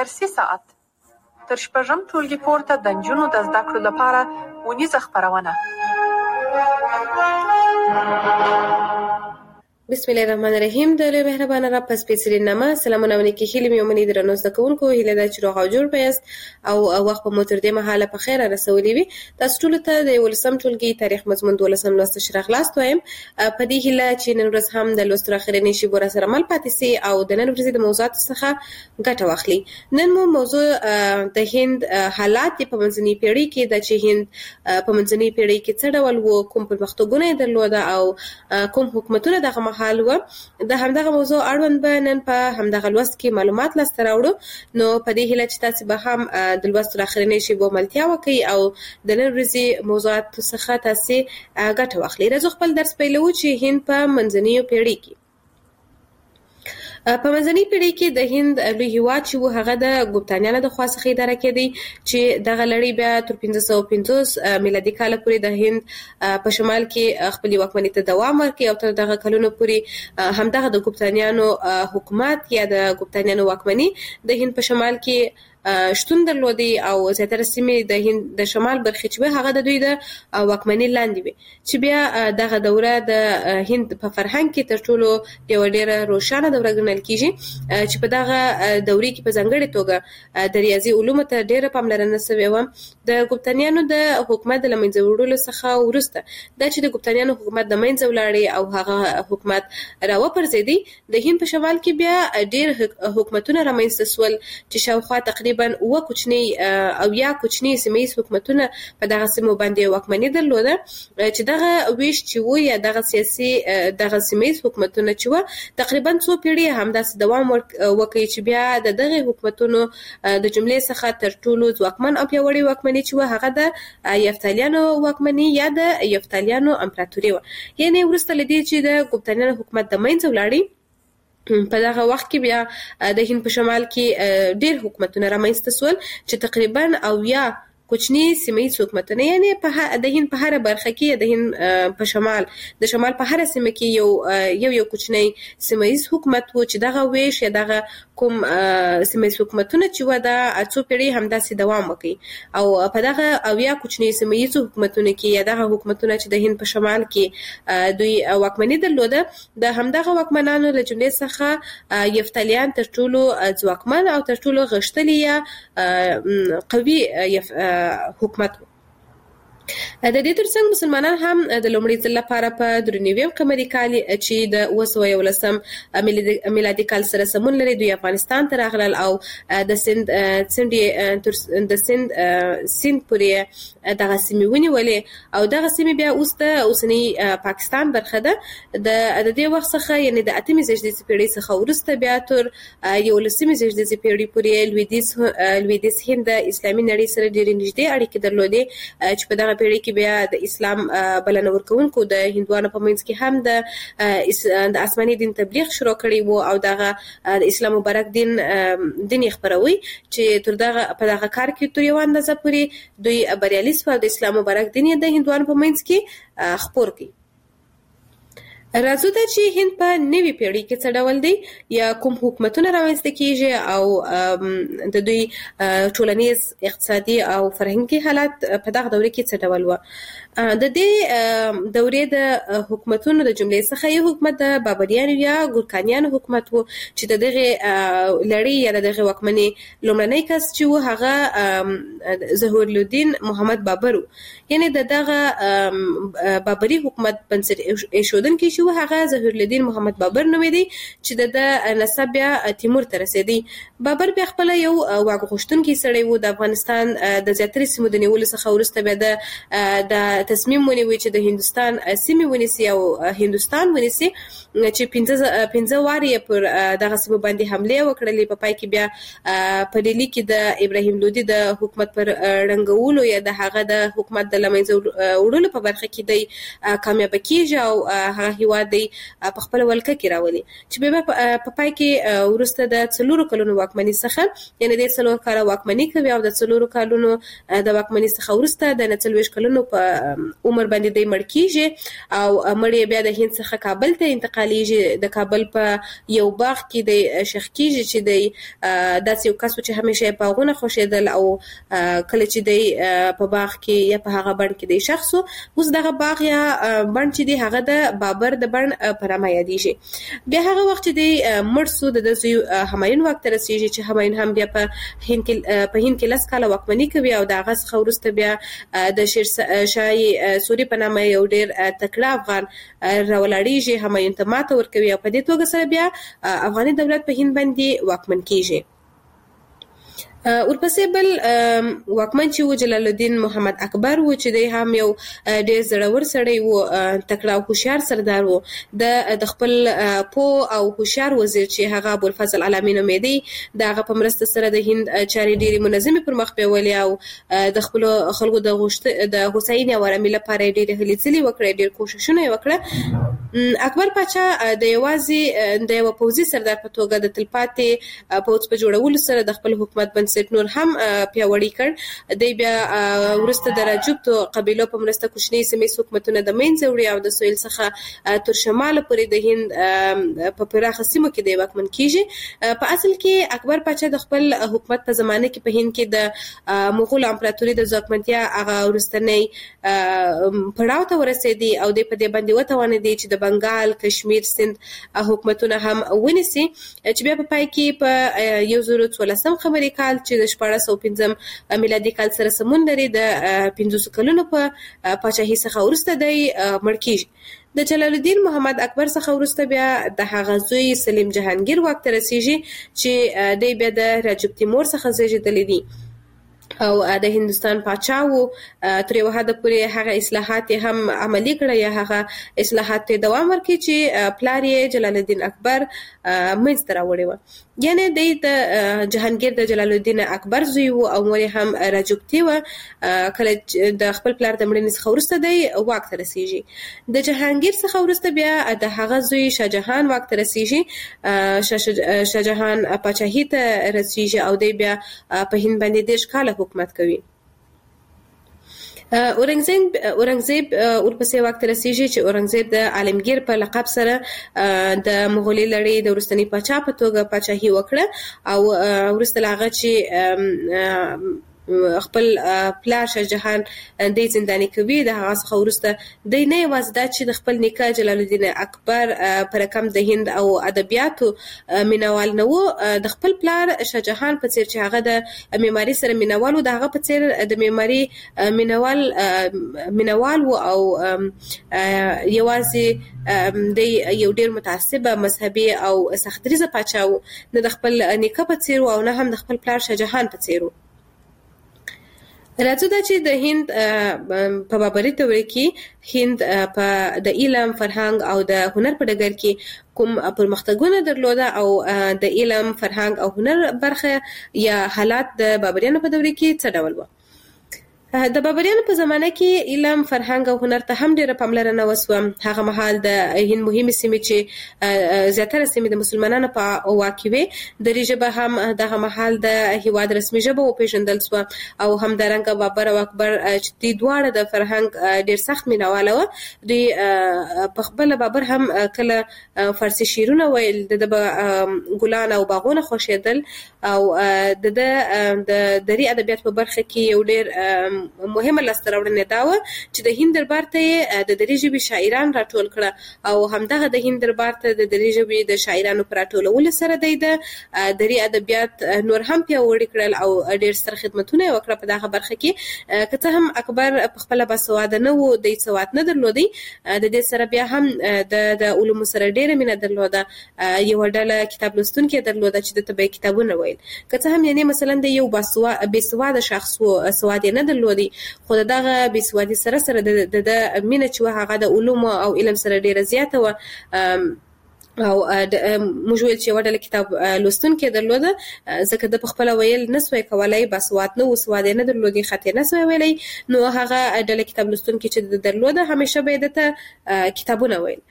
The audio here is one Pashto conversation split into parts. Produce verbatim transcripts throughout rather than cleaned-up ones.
درسي ساعت تر شپږم ټولګي پورته د نجونو د زده کړو لپاره ونیزه خپرونه. بسم الله الرحمن الرحیم. د لوی مهربانه رب په سپېڅلي نامه سلامونه ونکي هیلې مې ومني درنو زده کوونکو هیله ده چې روغ او جوړ پیاست او وخت په مو تر دې مهاله په خیر رسولي وي. تاسو ټولو ته د یولسم ټولګي تاریخ مضمون دولسم لوست شرح خلاص وایم. په دې هیله چې نن ورځ هم د لوست اخرنی شی بور سره مل پاتې سي او د نن ورځې د موضوعات څخه ګټه واخلي. نن مو موضوع د هند حالات په منځنۍ پیړۍ کې د چې هند په منځنۍ پیړۍ کې څه ډول وو، کوم پرمختګونه یې درلوده او کوم حکومتونه دغه حال و. د همدغه موضوع اړوند به نن په همدغه لوست کې معلومات لاسته راوړو. نو په دې هیله چې تاسو به هم د لوست اخرنی شی به ملتیا وکړي او د نن ورځې موضوعات څخه تاسو ګټه واخلئ. راځو خپل درس پیلو چې هند په منځنۍ پیړۍ کې په منځنۍ پیړۍ کې د هند لوی هیواد چې و هغه د ګوپتانیانو د خوا څخه اداره کېدی چې دغه لړۍ بیا تر پنځه سوه پنځوس میلادي کال پورې د هند په شمال کې خپل واکمنۍ ته دوام ورکړي او تر دغه کلونو پورې همدغه د ګوپتانیانو حکومت یا د ګوپتانیانو واکمنۍ د هند په شمال کې شتون درلودي او زیاتره سیمې د هند د شمال برخې چې هغه د دوی د واکمنۍ لاندې وي چې بیا دغه دوره د هند په فرهنګ کې تر ټولو یو ډېره روښانه دوره ګڼل کیږي چې په دغه دورې کې په ځانګړې توګه د ریاضي علومو ته ډېره پاملرنه شوې و. د ګوپتانیانو د حکومت د لمنځه وړلو څخه وروسته دا چې د ګوپتانیانو حکومت د منځه ولاړی او هغه حکومت راوپرځېدی د هند په شمال کې بیا ډېر حکومتونه رامنځته شول چې شاوخوا تقریبا اوه کوچني او یا کوچني سیمه‌ییز حکومتونه په دغه سیمو باندې واکمني درلوده چې دغه ویش چې و یا دغه سیاسي دغه سیمه‌ییز حکومتونه چې و تقریبا څو پیړۍ همداسې دوام وکړي چې بیا د دغه حکومتونو د جملې څخه تر ټولو ځواکمن او پیاوړی واکمني چې و هغه د یفتالیانو واکمني یا د یفتالیانو امپراتوري و. یعنی وروسته لدې چې د ګوپتانیانو حکومت د منځه ولاړی په دغه وخت کې بیا د هند په شمال کې ډېر حکومتونه رامنځته شول چې تقریبا او یا کوچني سیمه‌ییز حکومتونه یعنی په د هند په هر برخه کې د هند په شمال د شمال په هر سیمه کې یو یو یو کوچنی سیمه‌ییز حکومت و چې دغه ویش یا دغه کوم سیمه‌ییز حکومتونه چې و د څو پیړۍ همداسې دوام وکړي او په دغه او یا کوچني سیمه‌ییز حکومتونه کې یا دغه حکومتونه چې د هند په شمال کې دوی واکمني درلوده د همدغه واکمنانو له جملې څخه یفتالیان تر ټولو ځواکمن او تر ټولو غښتلي یا قوي حکومت و. د دې ترڅنګ مسلمانان هم د لومړي ځل لپاره په درنویم قمري کال چې د اوه سوه یولسم میلادي کال سره سمون لري دوی افغانستان ته راغلل او د سند سند د سند سند پورې دغه سیمې ونیولې او دغه سیمې بیا اوس د اوسنی پاکستان برخه ده. د دې وخت څخه یعنی د اتمې زېږدیزې پیړۍ څخه وروسته بیا تر یولسمې زېږدیزې پیړۍ پورې لویدیځ لویدیځ هند د اسلامي نړۍ سره ډېرې نږدې اړیکې درلودې چې په دغه پیړۍ کې بیا د اسلام بلنه ورکوونکو د هندوانو په منځ کې هم د د آسماني دین تبلیغ شروع کړی وو او دغه د اسلام مبارک دین دین خبروي چې تر دغه په دغه کار کې تر یو اندازه پورې دوی بریالي شول د اسلام مبارک دین د هندوانو په منځ کې خپور کړي. راځو ته چې هند په نوې پیړۍ کې څه ډول دی یا کوم حکومتونه رامنځته کیږي او د دوی ټولنیز اقتصادي او فرهنګي حالات په دغه دوره کې څه ډول و. د دې دورې د حکومتونو د جملې څخه یو حکومت د بابریانو یا ګورکانیانو حکومت و چې د دغه لړۍ یا دغه واکمنۍ لومړنی کس چې و هغه ظهور الدین محمد بابر و. یعنی دغه بابری حکومت بنسټ ایښودونکی چې و هغه ظهور الدین محمد بابر نومېدی چې د نسب بیا تیمور ته رسېدی. بابر بیا خپل یو واک غوښتونکی سړی و. د افغانستان د زیاترې سیمو د نیولو څخه وروسته بیا د د تصمیم ونیوي چې د هندوستان سیمې ونیسي او هندوستان ونیسي چې پنځه پنځه وارې پر دغه سیمو باندې حمله وکړلې. په پای کې بیا په ډیلی کې د ابراهیم لودي د حکومت پر رنګولو یا د هغه د حکومت د لمنځه وړلو په برخه کې دی کامیاب کیږي او هغه هیواد دی په خپل ولکه کې راولي چې بیا په پای کې ورسته د څلورو کلونو واکمنۍ څخه یعنی د څلور کاله واکمنۍ کوي او د څلورو کلونو د واکمنۍ څخه ورسته د څلوېښت کلونو په عمر باندې دی مړ کیږي او مړ بیا د هند څخه کابل ته انتقالیږي. د کابل په یو باغ کې د شیخ کیږي چې د داسې یو کس چې همیشه باغونه خوښېدل او کله چې دی په باغ کې یا په هغه بڼ کې دی شخص اوس دغه باغ یا بڼ چې دی هغه د بابر د بڼ په نامه یادیږي. بیا هغه وخت چې دی مړ سو د زوی همایون واک ته رسیږي چې همایون هم بیا په هند کې په هند کې لس کاله واکمني کوي او د هغه څخه وروسته بیا د شیر شاه سوري په نامه یو ډېر تکړه افغان راولاړیږي، همایون ته ماته ورکوي او په دې توګه سره بیا افغاني دولت په هند باندې واکمن کیږي. ورپسې بل واکمن چې و جلال الدین محمد اکبر و چې دی هم یو ډېر زړور سړی و، تکړه او هوښیار سردار و. د خپل پوه او هوښیار وزیر چې هغه ابوالفضل علامي نومېدی د هغه په مرسته سره د هند چارې ډېرې منظمې پر مخ بیولې او د خپلو خلکو د غوښت د هوساینې او ارامۍ لپاره یې ډېرې هلې ځلې وکړې، ډېر کوښښونه یې وکړه. اکبر پاچا د یوازې د یوه پوځي سردار په توګه د تلپاتې پوځ په جوړولو سره د خپل حکومت بنسټ نور هم پیاوړی کړ. دی بیا وروسته د راجپوتو قبیلو په مرسته کوچني سیمې حکومتونه د منځه وړي او د سویل څخه تر شماله پورې د هند په پراخه سیمو کې دی واکمن کیږي. په اصل کې اکبر پاچا د خپل حکومت په زمانه کې په هند کې د مغول امپراتوري د ځواکمنتیا هغه وروستنی پړاو ته ورسېدی او دی په دې باندې وتوانېدی چې د بنګال، کشمیر، سند حکومتونه هم ونیسي چې بیا په پای کې په یو زر څوارلسم قمري کال چې د شپاړس سوه پنځم میلادي کال سره سمون لري د پنځوسو کلونو په پاچاهۍ څخه وروسته دی مړ کیږي. د جلال الدین محمد اکبر څخه وروسته بیا د هغه زوی سلیم جهانګیر واک ته رسیږي چې دی بیا د راجب تیمور څخه زیږېدلی دی او د هندوستان پاچا و. تر یوه حده پورې هغه اصلاحات هم عملي کړه یا هغه اصلاحات ته دوام ورکړي چې پلار یې جلال الدین اکبر منځته راوړی و. یعنی دی د جهانګیر د جلال الدین اکبر زوی و او مور یې هم راجپوتي وه. کله د خپل پلار د مړینې څخه وروسته دی واک ته رسیږي. د جهانګیر څخه وروسته بیا د هغه زوی شاه جهان واک ته رسیږي، شاه جهان پاچاهۍ ته رسیږي او دی بیا په هند باندې دېرش کاله حکومت کوي. اورنګزیب اورنګزیب ورپسې واک ته رسیږي چې اورنګزیب د عالمګیر په لقب سره د مغولي لړۍ د وروستني پاچا په توګه پاچاهي وکړه او وروسته له هغه چې خپل پلار شاه جهان دی زنداني کوي د هغه څخه وروسته دی نه یوازې دا چې د خپل نیکه جلال الدین اکبر په رقم د هند او ادبیاتو مینوال نه و، د خپل پلار شاه جهان په څیر چې هغه د معماري سره مینوال و د هغه په څیر د معماري مینوال مینوال و او یوازې دی یو ډیر متعصب مذهبي او سختدریزه پاچا و، نه د خپل نیکه په څیر او نه هم د خپل پلار شاه جهان په څیر و. راځو دا چې د هند په بابري دور کې هند په د علم، فرهنګ او د هنر په ډګر کې کوم پرمختګونه درلوده او د علم، فرهنګ او هنر برخه یا حالات د بابریانو په دور کې څه ډول وو. د بابریانو په زمانه کې علم، فرهنګ او هنر ته هم ډیره پاملرنه وسوه. هغه مهال د هند مهمه سیمې چې زیاتره سیمې د مسلمانانو په واک کې وې، دري ژبه هم دغه مهال د هیواد رسمي ژبه وپېژندل سوه او همدارنګه بابر او اکبر چې دوی دواړه د فرهنګ ډیر سخت مینواله وه. دوی په خپله بابر هم کله فارسي شعرونه ویل، د ده ګلان او باغونه خوښېدل او د د دري ادبیات په برخه کې یو ډیر مهمه لاسته راوړنه دا وه چې د هند دربار ته د دري ژبې شاعران راټول کړه او همدغه د هند دربار ته د دري ژبې د شاعرانو په راټولولو سره دی د دري ادبیات نور هم پیاوړي کړل او ډېر ستر خدمتونه یې وکړه په دغه برخه کې. که څه هم اکبر پخپله باسواده نه و، دی سواد نه درلودی، د دې سره بیا هم د علومو سره ډېره مینه درلوده. یوه ډله کتاب لوستونکي درلوده چې دته به یې کتابونه ویل. که څه هم یعنې مثلا د یو بېسواده شخص و، سواد یې نه درلودی، خو دغه بېسوادي سره سره د د مینه چې وه هغه د علومو او علم سره ډېره زیاته وه او موږ ویل چې یوه ډله کتاب لوستونکي درلوده، ځکه ده پخپله ویل نه سوی کولی، باسواد نه و، سواد یې نه درلودی، خط یې نه سوی ویلی، نو هغه ډله کتاب لوستونکي چې درلوده همیشه به یې ده ته کتابونه ویل.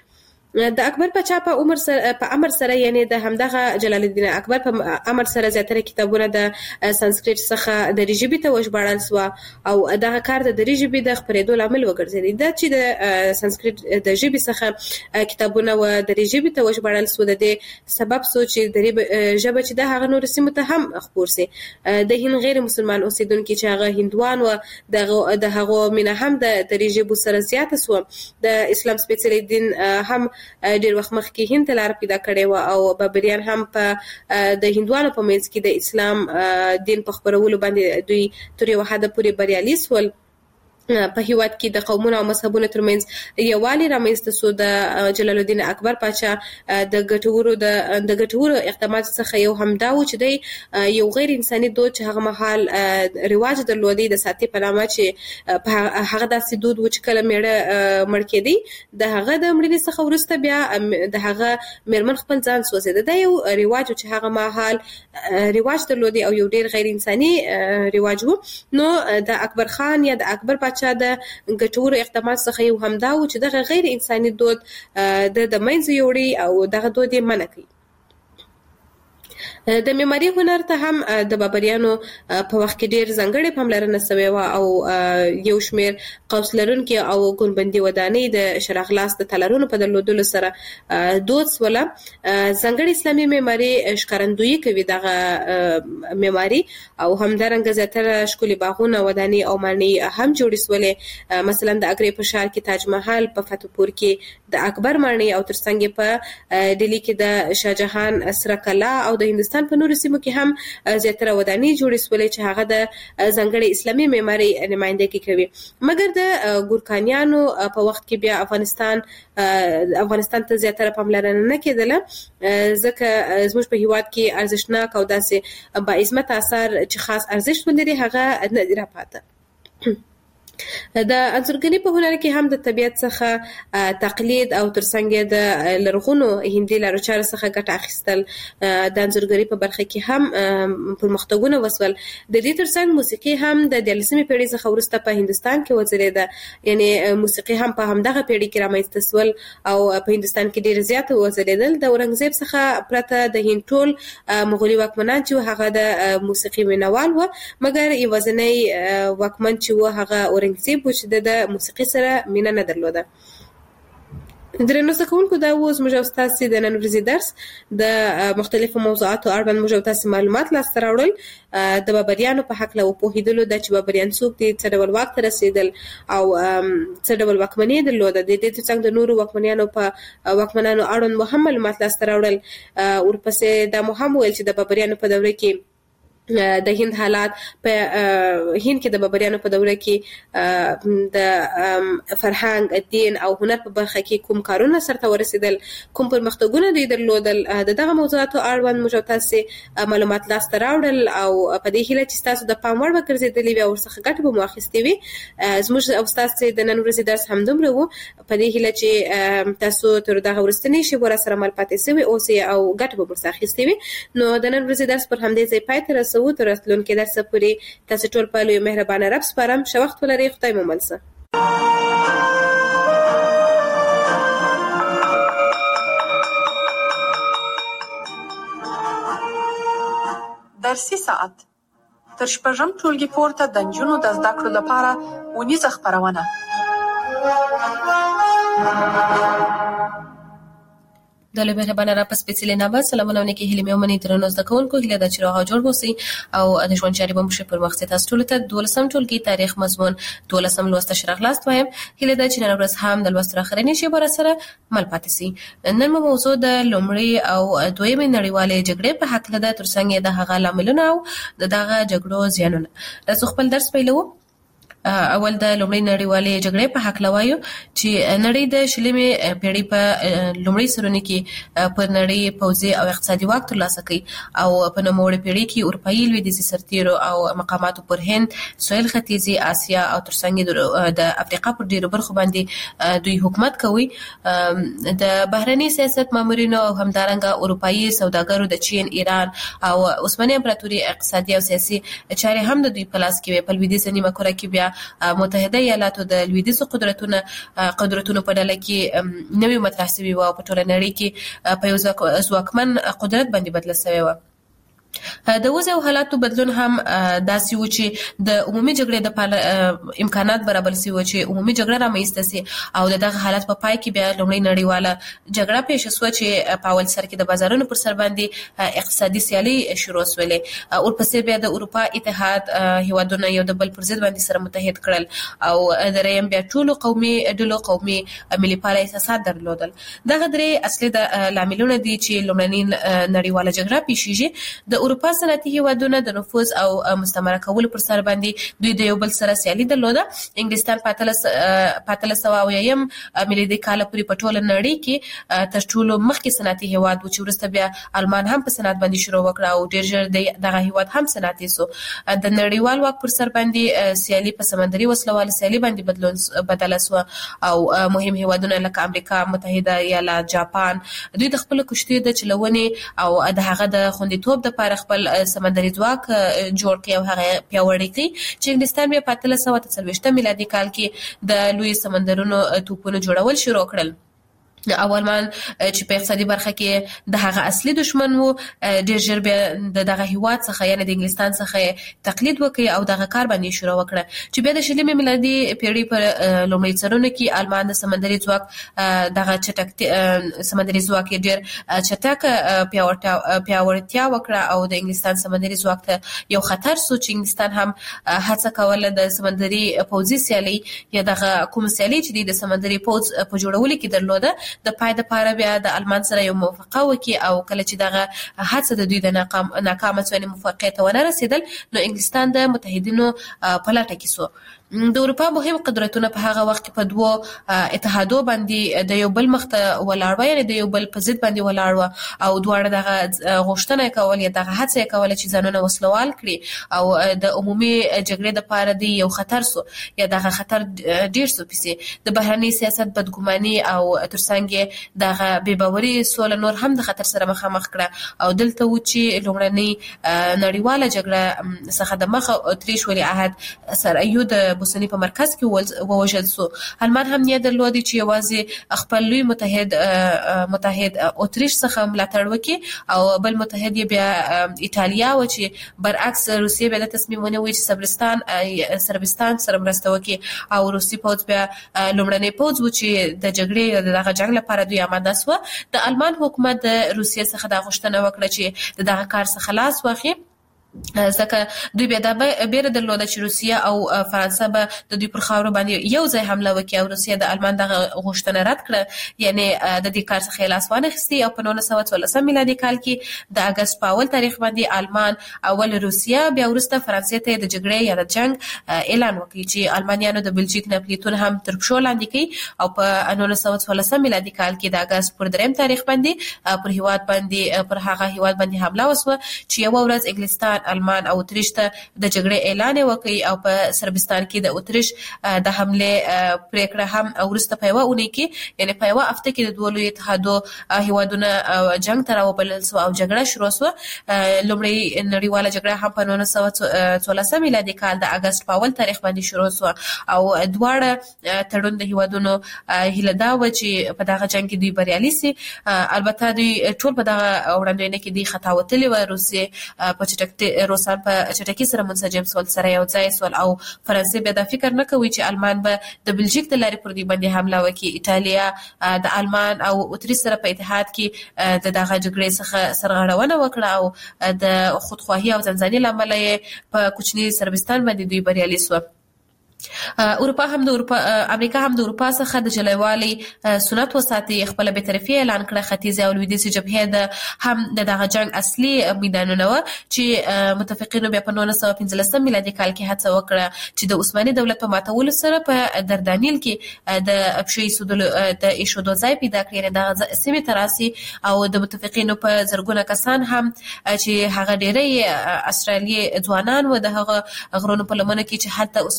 د اکبر پاچا په عمر سره په امر سره یعنی د همدغه جلال الدین اکبر په امر سره زیاتره کتابونه د سانسکریت څخه د ژبې ته وژباړل سو او دغه کار د ژبې د خپرېدو لامل وګرځېد. دا چې د سانسکریت د ژبې څخه کتابونه و د ژبې ته وژباړل سو د دې سبب سو چې د ژبه چې د هغه نور سیمو ته هم خپور سي. د هند غیر مسلمان اوسیدونکو چې هغه هندوان و د د هغه مینه هم د ژبې سره زیاته سو. د اسلام سپېڅلي دین هم ډېر وخت مخکې هند ته لار پیدا کړې و او بابریان هم په د هندوانو په منځ کې د اسلام دین په خپرولو باندې دوی تر یو حده پورې بریالي سول. په هیواد کې د قومونو او مذهبونو ترمنځ یووالی رامنځته سو. د جلال الدین اکبر پاچا د ګټورو د د ګټورو اقداماتو څخه یو هم دا و چې د یو غیر انساني دود چې هغه مهال رواج درلودي د ساتي په نامه چې په هغه داسې دود و چې کله میړه مړ کېدی د هغه د مړینې څخه وروسته بیا د هغه میرمن خپل ځان سوځېده. دا یو رواج چې هغه مهال رواج درلودي او یو ډیر غیر انساني رواج و. نو د اکبر خان یا د اکبر پاچا د ګټورو اقدامات څخه یو هم دا و چې دغه غیر انساني دود د د منځ یوړي او دغه دود یې منع کړي. د معماري هنر ته هم د بابریانو په وخت کې ډیر ځانګړې پاملرنه شوې و او یو شمیر قوس لرونکي او ګنبندي ودانۍ د شرغلاس د تالارونو په درلودلو سره دود سوله. ځانګړې اسلامي معماري ښکارندویي کوي دغه معماري او همدارنګه زیاتره ښکلي باغونه ودانۍ او ماڼۍ هم جوړې سولې. مثلا د اګرې په ښار کې تاج محل، په فتح پور کې د اکبر ماڼۍ او ترڅنګ په ډیلی کې د شاهجهان سره کلا او د هندستان په نورو سیمو کې هم زیاتره ودانۍ جوړې سولې چې هغه د ځانګړې اسلامي معماري نمائندګي کوي. مګر د ګورکانیانو په وخت کې بیا افغانستان افغانستان ته زیاتره پاملرنه نه کېدله ځکه زموږ په هیواد کې ارزښتناک او داسې با عظمت آثار چې خاص ارزښت ولري هغه نه دي راپاته. د انځورګرۍ په هنر کې هم د طبیعت څخه تقلید او ترڅنګ د لرغونو هندي لارو چارو څخه ګټه اخیستل د انځورګرۍ په برخه کې هم پرمختګونه وسول. د دې ترڅنګ موسیقي هم د دیارلسمې پیړۍ څخه وروسته په هندستان کې وځلېده. یعنی موسیقي هم په همدغه پیړۍ کې رامنځته سول او په هندستان کې ډېر زیات وځلېدل. د اورنګزیب څخه پرته د هند ټول مغولي واکمنان چې هغه د موسیقي مینوال و، مګر یوازینی واکمن چې و هغه اورنګزیب و چې د موسیقي سره مینه نه درلوده. درنو زده کوونکو دا و زموږ او ستاسې د نن ورځې درس د مختلفو موضوعاتو اړوند موږ او تاسې معلومات لاسته راوړل د بابریانو په هکله وپوهېدلو ده چې بابریان څوک دي، څه ډول واک ته رسېدل او څه ډول واکمني یې درلوده. د دې ترڅنګ د نورو واکمنیانو په واکمنانو اړوند مو هم معلومات لاسته راوړل. ورپسې دا مو هم ویل چې د بابریانو په دوره کې د هند حالات په هند کې د بابریانو په دوره کې د فرهنګ، دین او هنر په برخه کې کوم کارونه سرته ورسېدل، کوم پرمختګونه دوی درلودل. د دغه موضوعاتو اړوند موږ تاسې معلومات لاسته راوړل او په دې هیله چې تاسو د پام وړ به ګرځېدلي وي او ورڅخه ګټه به مو اخیستې وي. زموږ او ستاسې د نن ورځې درس همدومره و. په دې هیله چې تاسو تر دغه وروستنۍ شېبو راسره مل پاتې سوي اوسئ او ګټه به ورڅخه اخیستې وي. نو د نن ورځې درس پر همدې ځای پای ته رسوو. تر راتلونکي درسه پورې تاسو ټول په لوی مهربانه رب سپارم. ښه وخت ولرئ. خدای مو مل شه. درسي ساعت تر شپږم ټولګي پورته د نجونو د زده کړو لپاره اونیزه خپرونه. د لوی مهربانه رب په سپېڅلي نامه سلامونه ونکي هیلې مې ومنئ. درنو زده کوونکو، هیله ده چې روغ او جوړ اوسئ او د ژوند چارې به مو ښې پر مخ ځي. تاسو ټولو ته دولسم ټولګي تاریخ مضمون دولسم لوست شرغلاست وایم. هیله ده چې نن ورځ هم د لوست تر اخرنۍ شېبې راسره مل پاتې سئ. نن مو موضوع د لومړۍ او دویمې نړیوالې جګړې په هکله ده، ترڅنګ د هغه لاملونه او د دغه جګړو زیانونه. تاسو خپل درس پیلوو. اول د لومړۍ نړیوالې جګړې په هکله وایو چې نړۍ د شلمې پیړۍ په لومړۍ سرونو کې پر نړۍ پوځي او اقتصادي واک ترلاسه کړي او په نوموړې پیړۍ کې اروپایي لویدیځي سرتیرو او مقاماتو پر هند، سویل ختیځي اسیا او ترڅنګ د افریقا پر ډیرو برخو باندې دوی حکومت کوي. د بهرني سیاست مامورینو او همدارنګه اروپایي سوداګرو د چین، ایران او عثماني امپراتوري اقتصادي او سیاسي چارې هم د دوی په لاس کې وې. په لویدیځه نیمه کره کې بیا متحده ایالاتو د لویدیځو قدرتونو قدرتونو په ډله کې نوې مطرح شوې وه او په ټوله نړۍ کې په یو ځواکمن قدرت باندې بدله شوې وه. د وضع حالاتو بدلون هم داسې و چې د عمومي جګړې د امکانات برابر شي و چې عمومي جګړه رامنځته شي او دغه حالت په پای کې بیا لومړی نړیواله جګړه پیښ شوه چې په اول سر کې د بازارونو پر سر باندې اقتصادي سیالي شروع شولې او ورپسې بیا د اروپا اتحاد هیوادونه یو د بل پر ضد باندې سره متحد کړل او دریم بیا ټولو قومي ډلو قومي ملي پاله احساسات درلودل. دغه درې اصلي د لاملونه دي چې لومړنۍ نړیواله جګړه پیښ شي. د اروپا صنعتي هیوادونه د نفوذ او مستعمره کولو پر سر باندې دوی د یو بل سره سیالي درلوده. انګلستان په اتلس سوه اویایم میلادي کال پورې په ټوله نړۍ کې تر ټولو مخکې صنعتي هیواد و چې وروسته بیا آلمان هم په صنعت باندې شروع وکړه او ډېر ژر دغه هیواد هم صنعتي سو. د نړیوال واک پر سر باندې سیالي په سمندري وسلوال سیالي باندې بدلون بدله سو او مهم هیوادونه لکه امریکا متحده ایالات، جاپان دوی د خپل کشتۍ د چلونې او د هغه د خوندیتوب د خپل سمندري ځواک جوړ کړي او هغه پیاوړی کړي چې انګلستان بیا په اتلس سوه اته څلوېښتم میلادي کال کې د لوی سمندرونو توپونو جوړول شروع کړل. اولمان چې په اقتصادي برخه کې د هغه اصلي دشمن وو ډېر ژر بیا د دغه هیواد څخه یعنی د انګلستان څخه تقلید وکړي او دغه کار باندې شروع وکړه چې بیا د شلمې میلادي پیړۍ پر لومړۍ څرونه کې آلمان د سمندري ځواک دغه چټک سمندري ځواک یې ډېر چټک پیاوړتیا وکړه او د انګلستان سمندري ځواک ته یو خطر سو چې انګلستان هم هڅه کوله د سمندري پوځي سیالي یا دغه کوم سیالي چې د سمندري پوځ په جوړولو کې درلوده د پای د پاره بیا د آلمان سره یو موافقه وکړي او کله چې دغه هڅه د دوی د ناکام ناکامه څونې موافقې ته ونه رسیدل نو انګلستان د متحدینو په لټه کې سو. د اروپا مهم قدرتونه په هغه وخت کې په دوه اتحادو باندې د یو بل مخته ولاړ و یعنی د یو بل په ضد باندې ولاړ و او دواړه دغه غوښتنه کول یا دغه هڅه کوله چې ځانونه وسلوال کړي او د عمومي جګړې د پاره دی یو خطر سو یا دغه خطر ډیر سو پسې د بهرنی سیاست بدګماني او ترڅنګ دغه بې باوري سول نور هم د خطر سره مخامخ کړه او دلته و چې لومړنۍ نړیواله جګړه څخه د مخه اتریش ولی عهد سره یو د بوسنی په مرکز کې ووژل سو. آلمان هم نیت درلودي چې یوازې خپل لوی متحد متحد اتریش څخه ملاتړ وکړي او بل متحد بیا ایتالیا و چې برعکس روسیې بیا د تصمیم ونیوي چې صربستان صربستان سره مرسته وکړي او روسي پوځ بیا لومړنی پوځ و چې د جګړې دغه جنگ لپاره دوی آماده سو. د آلمان حکومت د روسیې څخه د غوښتنه وکړه چې دغه کار څخه خلاص واخلي ځکه دوی بیا د بیره درلوده چې روسیه او فرانسه به د دوی پر خاور باندې یو ځای حمله وکړي او روسیه د آلمان دغه غوښتنه رد کړه یعنی د دې کار څخه لاس وانه اخیستی او په نولس سوه څوارلسم میلادي کال کې د اگست په اول تاریخ باندې آلمان اول روسیه بیا وروسته فرانسې ته د جګړې یا د جنگ اعلان وکړي چې آلمانیانو د بلجیک ناپلیتون هم تر پښو لاندې کړي او په نولس سوه څوارلسم میلادي کال کې د اگست پر دریم تاریخ باندې پر هیواد باندې پر هغه هیواد باندې حمله وسوه چې یو ورځ انګلستان آلمان او اتریش ته د جګړې اعلان وکړي او په صربستان کې د اتریش د حمله پریکړه هم ورسته په یوه اونۍ کې یعنی په یوه هفته کې د دوه لوی اتحادو هیوادونه جنگ ته راوبلل سو او جګړه شروع سو. لومړی نړیواله جګړه هم په نولس سوه څوارلسم میلادي کال د اگست په اول تاریخ باندې شروع سو او دواړه تړون د هیوادونو هیله دا و چې په دغه جنگ کې دوی بریالي سي. البته دوی ټول په دغه وړاندوینه کې دی خطا وتلي و روسیې په چټکتي روسان په چټکي سره منسجم سول سره یو ځای سول او فرانسې به دا فکر نه کوي چې آلمان به د بلجیک د لارې پر دوی باندې حمله وکړي. ایتالیا د آلمان او اتریش سره په اتحاد کې د دغه جګړې څخه سرغړونه وکړه او د خودخواهي او ځانځاني لامل یې په کوچني صربستان باندې دوی بریالي سو. اروپا هم د اروپا امریکا هم د اروپا څخه د جلایوالي سنت وساتي خپل به طرفي اعلان کړ. ختیځه او لویدیځه جبهه د هم د دغه جنگ اصلي میدانونه و چې متفقینو بیا په نولس سوه پنځلسم میلادي کال کې هڅه وکړه چې د عثماني دولت په ماتولو سره په دردانیل کې د ابشي سودلو د ایشودو ځای پیدا کړي د سیمې تراسي او د متفقینو په زرګونه کسان هم چې هغه ډېری استرالیي ځوانان و د هغه غرونو په لمنه کې چې حتی عثماني ترکان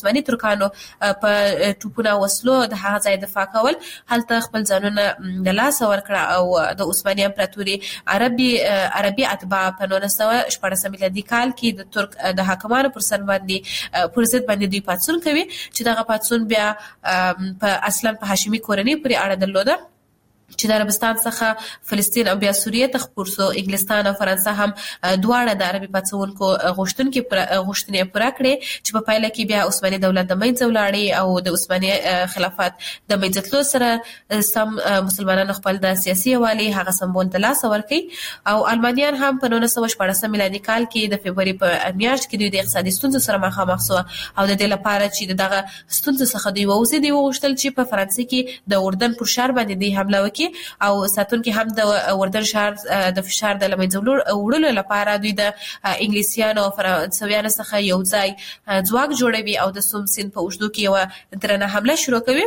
جبهانو په ټوپونه وسلو د هغه ځای دفاع کول، هلته خپل ځانونه د لاسه ورکړه او د عثماني امپراتوري عربي عربي اتباع په نولس سوه شپاړس میلادي کال کې د ترک د حاکمانو پر سر باندې پر ضد باندې دوی پاڅون کوي چې دغه پاڅون بیا په اصلا په هاشمي کورنۍ پورې اړه درلوده چې د عربستان څخه فلسطین او بیا سوریه ته خپور سو. انګلستان او فرانسه هم دواړه د عربي پاڅونکو غوښتونکي غوښتنې پوره کړې چې په پایله کې بیا عثماني دولت د منځه ولاړې او د عثماني خلافت د منځه تلو سره سم مسلمانانو خپل د سیاسي یووالي هغه سمبول د لاسه ورکړي او المانیان هم په نولس سوه شپاړس میلادي کال کې د فبروري په میاشت کې دوی د اقتصادي ستونزو سره مخامخ سو او د دې لپاره چې دغه ستونزو څخه دوی ووځي دوی وغوښتل چې په فرانسې کې د اردن پر ښار باندې دوی حمله وکړي او ساتونکي هم د اردن ښار د فشار د لمنځه وړلو لپاره دوی د انګلیسیانو او فرانسویانو څخه یو ځای ځواک جوړوي او د سوم سیند په اوږدو کې یوه درنه حمله شروع کوي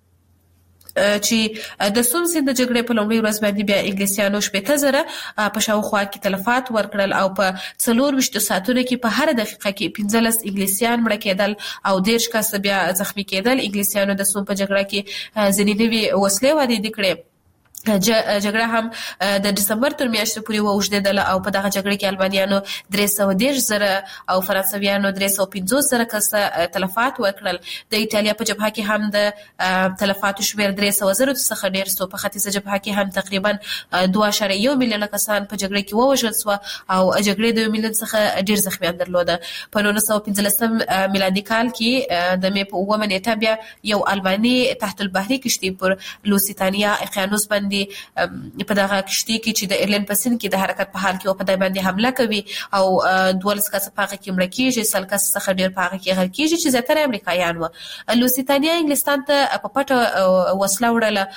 چې د سوم سیند د جګړې په لومړۍ ورځ باندې بیا انګلیسیانو شپېته زره په شاوخوا کې تلفات ورکړل او په څلور ویشتو ساعتونو کې په هره دقیقه کې پنځلس انګلیسیان مړه کېدل او دېرش کسه بیا زخمي کېدل. انګلیسیانو د سوم په جګړه کې ځینې نوې وسلې واردې کړې. جګړه هم د دسمبر تر میاشتې پورې واوږدېدله او په دغه جګړه کې المانیانو درې سوه دېرش زره او فرانسویانو درې سوه پنځوس زره کسه تلفات ورکړل. د ایټالیا په جبهه کې هم د تلفاتو شمېر درې سوه زرو څخه ډېر سو. په ختیځه جبهه کې هم تقریبا دوه اعشاریه یو میلیونه کسان په جګړه کې ووژل سوه او جګړې د یو میلیون څخه ډېر زخمیان درلوده. په نولس سوه پنځلسم میلادي کال کې د مې په اوومه نېټه بیا یو الماني تحت البحري کشتۍ پر لوسیتانیا اقیانوس باندې په دغه کشتۍ کې چې د ایرلند په سیند کې د حرکت په حال کې او په دای باندې حمله کوي او دولس کسه په هغه کې مړه کېږي، سل کسه څخه ډېر په هغه کې غرق کېږي چې زیاتره امریکایان وو. لوسیتانیا انګلستان ته په پټه وسله وړله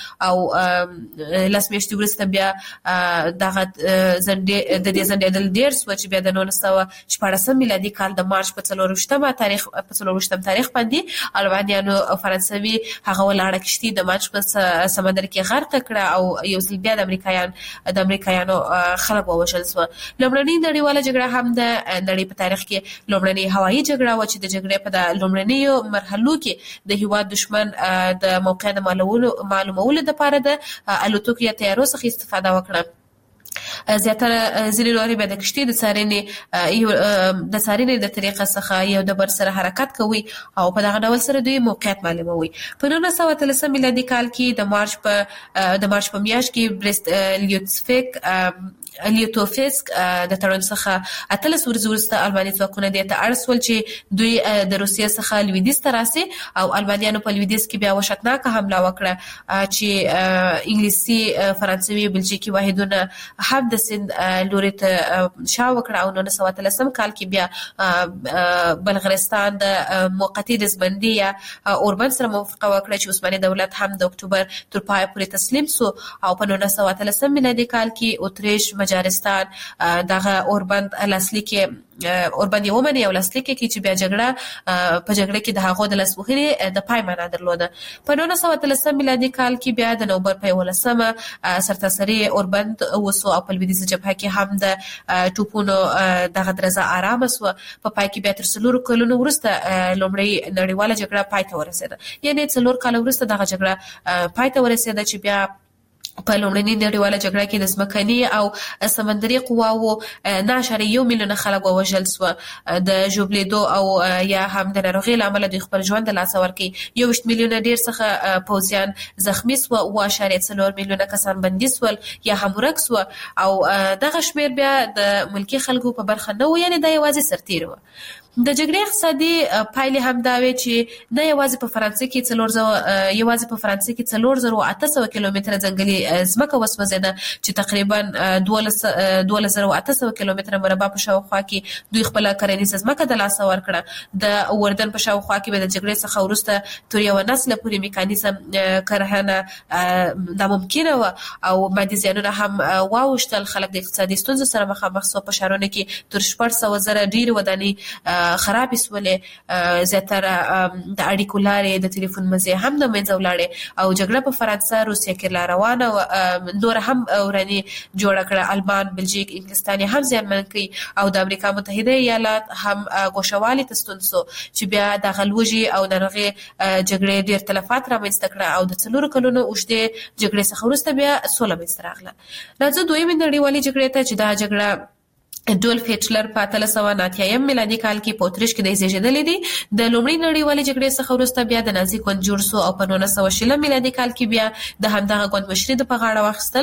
او لس میاشتې وروسته بیا دغه د دې ځنډېدل ډېر سوه چې بیا د نولس سوه شپاړسم میلادي کال د مارچ په څلور ویشتمه تاریخ په څلور ویشتم تاریخ باندې المانیانو او فرانسوي هغه ولاړه کشتۍ د مارچ په سمندر کې غرق کړه او یو ځل بیا د امریکایان د امریکایانو خلک ووژل سوه. لومړنۍ نړیواله جګړه هم د نړۍ په تاریخ کې لومړنۍ هوایي جګړه وه چې د جګړې په د لومړنیو مرحلو کې د هېواد دښمن د موقع د معلومولو دپاره د الوتکو یا طیارو څخه استفاده وکړه. زیاتره ځینې نورې بیا د کشتۍ د څارنې د څارنې د طریقه څخه یو د بل سره حرکت کوي او په دغه ډول سره دوی موقعیت معلوموي. په نولس سوه اتلسم میلادي کال کې د مارچ په د مارچ په میاشت کې بریست لیوتسفیک لیوتوفسک د تړون څخه اتلس ورځې وروسته الماني ځواکونه دې ته اړ سول چې دوی د روسیې څخه لویدیځ ته راسي او المانیانو په لویدیځ کې بیا وحشتناکه حمله وکړه چې انګلیسي فرانسوي بلجیکي واحدونه هم د سیند لوري ته شا وکړه او نولس سوه اتلسم کال کې بیا بلغارستان د موقتي رضبندي یا اوربند سره موافقه وکړه چې عثماني دولت هم د اکتوبر تر پای پورې تسلیم سو او په نولس سوه اتلسم میلادي کال کې اتریش مجارستان دغه اوربند لاسلیک اوربند یې ومني او لاسلیک کې چې بیا جګړه په جګړه کې د هغو د لاسوهنې د پای معنا درلوده. په نولس سوه اتلسم میلادي کال کې بیا د نومبر په یولسمه سرتاسري اوربند وسو او په لویدیځه جبهه کې هم د ټوپونو دغه درزه ارامه سوه. په پای کې بیا تر څلورو کلونو وروسته لومړۍ نړیواله جګړه پای ته ورسېده، یعنې څلور کاله وروسته دغه جګړه پای ته ورسېده چې بیا په لومړنۍ نړیواله جګړه کې د ځمکني او سمندري قواوو نه اعشاریه یو میلیونه خلک ووژل سوه. د ژوبلېدو او یا هم د ناروغۍ له امله دوی خپل ژوند د لاسه ورکړي. یو ویشت میلیونه ډېر څخه پوځیان زخمي سوه، اوه اعشاریه څلور میلیونه کسان بندي سول یا هم ورک سوه او دغه شمېر بیا د ملکي خلکو په برخه نه و، یعنې دا یوازې سرتېري وه. د جګړې اقتصادي پایلې هم دا وې چې نه یوازې په فرانسې کې څلور زره یوازې په فرانسې کې څلور زره اته سوه کیلومتره ځنګلي ځمکه وسوځېده چې تقریبا دولس زره اته سوه کیلومتره مربع په شاوخوا کې دوی خپله کرنیزه ځمکه د لاسه ورکړه. د اردن په شاوخوا کې به د جګړې څخه وروسته تر یوه نسله پورې میکانیزم کرهنه ناممکنه وه او مادي زیانونه هم واوښتل. خلک د اقتصادي ستونزو سره مخامخ سوه. په ښارونو کې تر شپږ سوه زره ډېرې ودانۍ خرابې سولې، زیاتره د اړیکو لارې د ټلیفون مزې هم د منځه ولاړې او جګړه په فرانسه روسیه کې لا روانه و، نور هم وراني جوړه کړه. المان، بلژیک، انګلستان هم زیانمن کړي او د امریکا متحده ایالات هم ګوښوالي ته ستون سو چې بیا د غلوجي او ناروغي جګړې ډېر تلفات رامنځته کړه او د څلورو کلونو اوږدې جګړې څخه وروسته بیا سوله منځته راغله. راځو دویمې نړیوالې جګړې ته چې دا جګړه ډولف هټلر په اتلس سوه نهه اتیایم میلادي کال کې په اتریش کې د زیږېدلی دی. د لومړۍ نړیوالې جګړې څخه وروسته بیا د نازي ګوند جوړ سو او په نولس سوه شلم میلادي کال کې بیا د همدغه ګوند مشري د په غاړه واخیستل.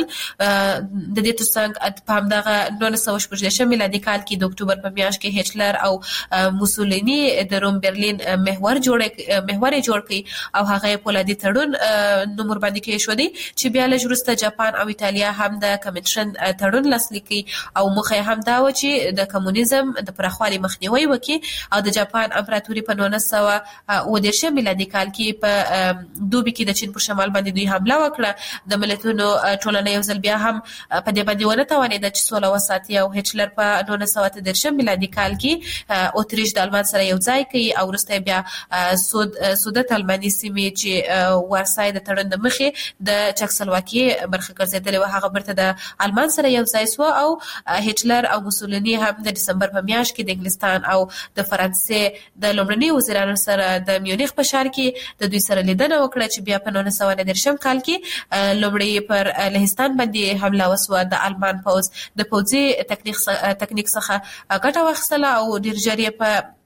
د دې ترڅنګ په همدغه نولس سوه شپږ دېرشم میلادي کال کې د اکتوبر په میاشت کې هټلر او موسولیني د روم برلین محور جوړ محور جوړ کړ او هغه پولادي تړون نوم ورباندې کېښودی چې بیا لږ وروسته جاپان او ایټالیا هم د کمنشن تړون لاسلیک کړ او موخه هم دا چې د کمونیزم د پراخوالي مخنیوي وکړي او د جاپان امپراتوري په نولس سوه اووه دېرشم میلادي کال کې په دوبي کې د چین پر شمال باندې دوی حمله وکړه. د ملتونو ټولنه یو ځل بیا هم په دې باندې ونه توانېده چې سوله وساتي او هټلر په نولس سوه اته دېرشم میلادي کال کې اتریش د المان سره یو ځای کړي او وروسته بیا سود سودت الماني سیمې چې وارسای د تړون د مخې د چکسلواکیې برخه ګرځېدلې وه هغه بیرته د المان سره یو ځای سوه او هټلر او موسولیني هم د دسمبر په میاشت کې د انګلستان او د فرانسې د لومړني وزیرانو سره د میونخ په ښار کې د دوی سره لیدنه وکړه چې بیا په نولس سوه نهه دېرشم کال کې لومړی پر لهستان باندې حمله وسوه. د المان پوځ د پوځي تکنیک تکنیک څخه ګټه واخیستله او ډېر ژر یې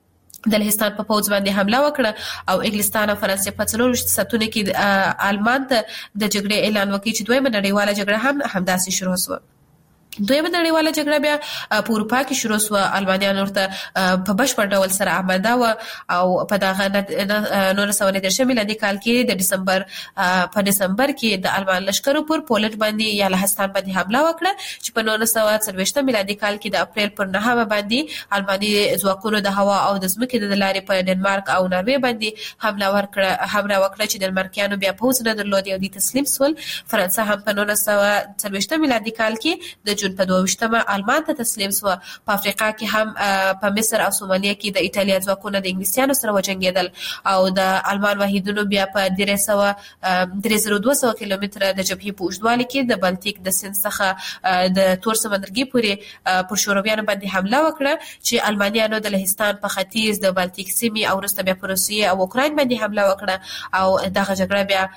په د لهستان په پوځ باندې حمله وکړه او انګلستان او فرانسې په څلور ویشت ساعتونو کې المان ته د جګړې اعلان وکړ چې دویمه نړیواله جګړه هم همداسې شروع شوه. دویمه نړیواله جګړه بیا په اروپا کې شروع شوه. المانیان ورته په بشپړ ډول سره آماده وه او په دغه نولس سوه نهه دېرشم میلادي کال کې د دسمبر په دسمبر کې د المان لښکرو پر پولنډ باندې یا لهستان باندې حمله وکړه چې په نولس سوه څلوېښتم میلادي کال کې د اپریل پر نهمه باندې الماني ځواکونو د هوا او د ځمکې د لارې په ډنمارک او ناروې باندې حمله ورکړه حمله وکړه چې ډنمارکیانو بیا پوځ نه درلود او دوی تسلیم سول. فرانسه هم په نولس سوه څلوېښتم میلادي کال کې د جون په دوه ویشتمه آلمان ته تسلیم سوه. په افریقا کې هم په مصر او سومالیه کې د ایټالیا ځواکونه د انګلیسیانو سره وجنګېدل او د آلمان واحدونو بیا په درې سوه درې زره دوه سوه کیلومتره د جبهې په اوږدوالي کې د بالتیک د سیند څخه د تور سمندرګي پورې پر شورویانو باندې حمله وکړه چې المانیانو د لهستان په ختیځ د بالتیک سیمې او وروسته بیا په روسیې او اوکراین باندې حمله وکړه او دغه جګړه بیا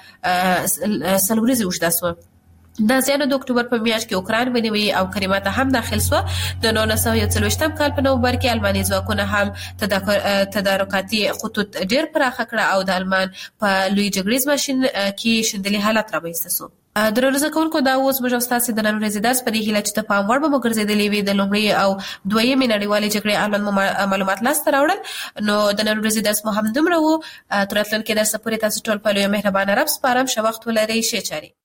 سل ورځې اوږده سوه. نازیانو د اکتوبر په میاشت کې اوکراین ونیوي او کریمیا ته هم داخل سوه. د نولس سوه یو څلوېښتم کال په نومبر کې الماني ځواکونه هم تدارکاتي خطوط ډېر پراخه کړه او د المان په لوی جګړیز ماشین کې شندلي حالت رامنځته سو. درنو زده کوونکو دا اوس موږ ستاسو د نن ورځې درس په دې هیله چې د پام وړ به مو ګرځېدلې وي د لومړۍ او دویمې نړیوالې جګړې اړوند معلومات لاسته راوړل. نو د نن ورځې درس مو هم دومره و. تر راتلونکي درسه پورې تاسو ټول په لویه مهربانه رب سپارم. ښه وخت ولرئ. ښې چارې.